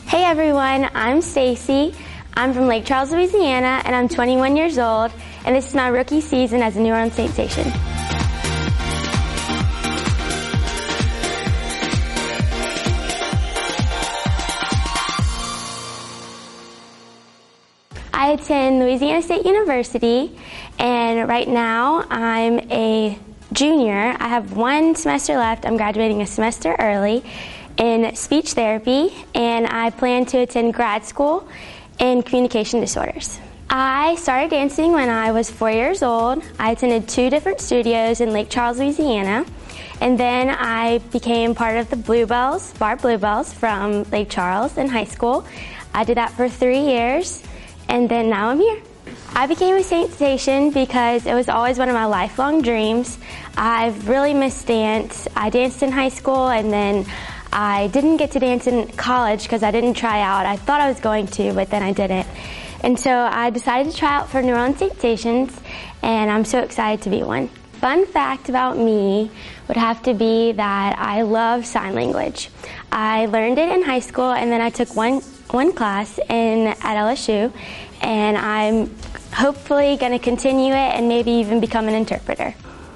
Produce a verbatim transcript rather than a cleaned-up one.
Hey everyone, I'm Stacy. I'm from Lake Charles, Louisiana, and I'm twenty-one years old, and this is my rookie season as a New Orleans Saint Station. I attend Louisiana State University, and right now I'm a junior. I have one semester left. I'm graduating a semester early in speech therapy, and I plan to attend grad school in communication disorders. I started dancing when I was four years old. I attended two different studios in Lake Charles, Louisiana, and then I became part of the Bluebells, Bar Bluebells from Lake Charles in high school. I did that for three years, and then now I'm here. I became a Saint Station because it was always one of my lifelong dreams. I've really missed dance. I danced in high school, and then I didn't get to dance in college because I didn't try out. I thought I was going to, but then I didn't. And so I decided to try out for New Orleans Saint Stations, and I'm so excited to be one. Fun fact about me would have to be that I love sign language. I learned it in high school, and then I took one one class in at L S U, and I'm hopefully going to continue it and maybe even become an interpreter.